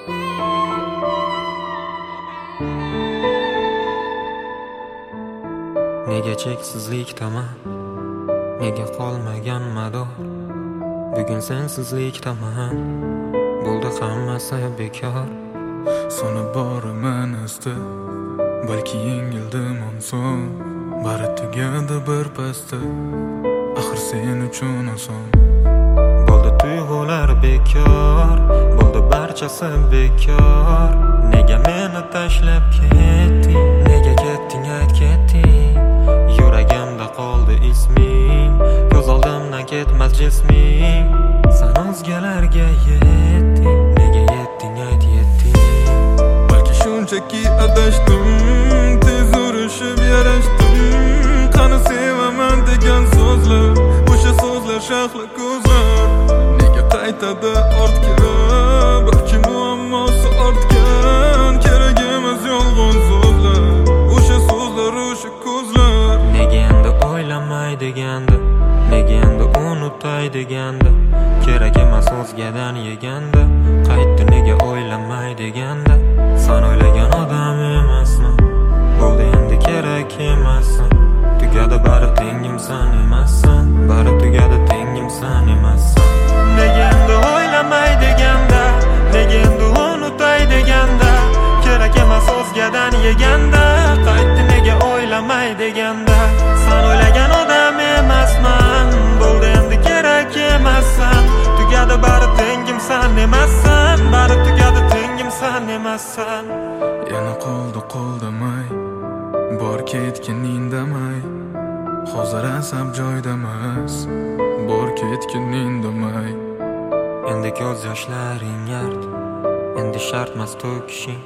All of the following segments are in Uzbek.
Nega cheksizlik tamam, nega qolmagan mador. Bugun sensizlik tamam, bo'ldi hammasi bekor. Sona boraman asta, balki yengildim onson. Bari tugadi bir pasda, axir sen uchun oson. Bo'ldi tuyg'ular bekor, bo'ldi barchasi bekor. Nega meni tashlab ketding, nega ketding ayt ketding. Yuragimda qoldi isming, ko'z oldimdan ketmas jisming. Sen o'zgalarga yetding, nega yetding ayt yetding. Balki shunchaki adashdim, tez urishib yarashdim. Qani sevaman degan so'zlar, o'sha so'zlar shahla ko'zlar. Nega qaytadi ortga, balki muammosi ortgan. Kerak emas yolg'on so'zlar, o'sha so'zlar, o'sha ko'zlar. Nega endi o'ylamay deganda, nega endi unutay deganda. Kerak emas o'zgadan yeganda, qaytdi nega o'ylamay deganda. Sen o'ylagan odam emasman, bo'ldi endi kerak emassan. Tugadi bari tengim sen emassan, bari tugadi tengim sen emassan. Nega endi o'ylamay deganda, nega endi unutay deganda. Kerak emas o'zgadan yeganda, qaytdi nega o'ylamay deganda. Sen o'ylagan odam emasman, bo'ldi endi kerak emassan. Tugadi bari tengim sen emassan, bari tugadi tengim sen emassan. Yana qoldi qo'ldamay, bor ketgin indamay. Hozir asab joydamas, bor ketgin indamay. Endi ko'z yoshlaring yart, endi shartmas to'kishing.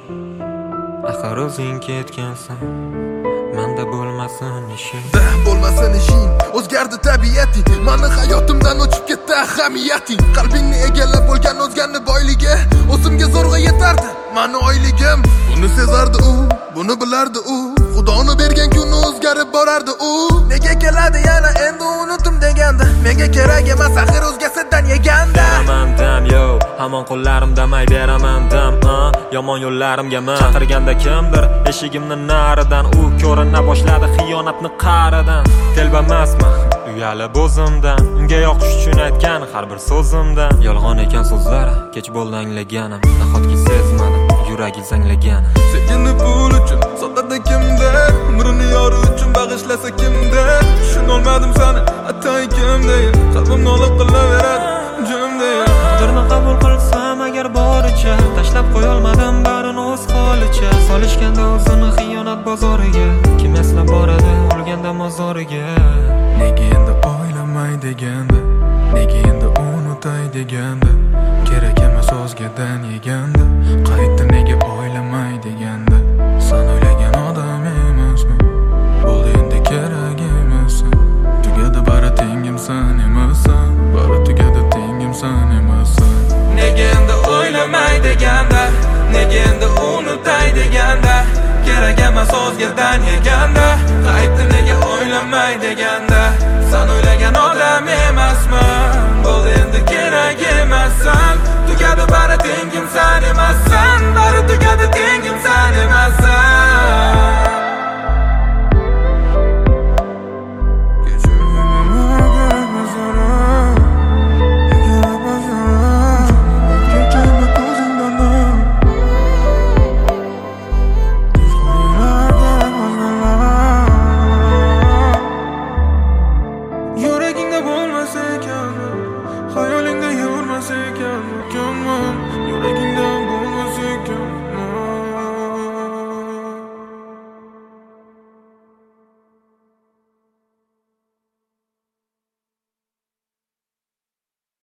Axir o'zing ketgansan, menda bo'lmasin ishing. Bo'lmasin ishing, o'zgardi tabiating. Mani hayotimdan o'chib ketdi ahamiyating. Qalbingni egallab bo'lgan o'zganni boyligi o'zimga zo'rg'a yetardi mani oyligim. Buni sezardi u, buni bilardi u. Xudoni bergan kuni o'zgarib borardi u. Nega keladi yana endi unutim deganda. Menga kerak emas axir o'zgasidan yeganda. Beraman dam yo, hamon qo'llarim damay beraman dam. Yomon yo'llarimgami chaqirganda kimdir eshigimni naridan. U ko'rina boshladi xiyonatni qa'ridan. Telbamasman uyalib o'zimdan, unga yoqish uchun aytgan har bir so'zimdan. Yolg'on ekan so'zlar, kech bo'ldi anglaganim. Nahotki sezmadim yuragi zanglagani. Sevgini pul uchun sotadi kimdir, umrini yori uchun bag'ishlasa kimdir. Tushunolmadim seni atay kimdir, qalbim nola qilaveradi jimdir. Qadrini qabul qilsam agar boricha, tashlab qo'yolmadim barini o'z holicha. Solishganda o'zini xiyonat bozoriga, kim eslab boradi o'lganda mozoriga. Nega endi o'ylamay deganda, nega endi unutay deganda. Kerak emas o'zgadan yeganda, qaytdi nega o'ylamay deganda. Sen o'ylagan odam emasman, bo'ldi endi kerak emassan. Tugadi bari tengim sen emassan, bari tugadi tengim sen emassan. Nega endi o'ylamay deganda, nega endi unutay deganda. Kerak emas o'zgadan yeganda, qaytdi nega o'ylamay deganda. Sen o'ylagan odam emasman, bo'ldi endi kerak emassan. Tugadi bari tengim sen emassan, bari tugadi tengim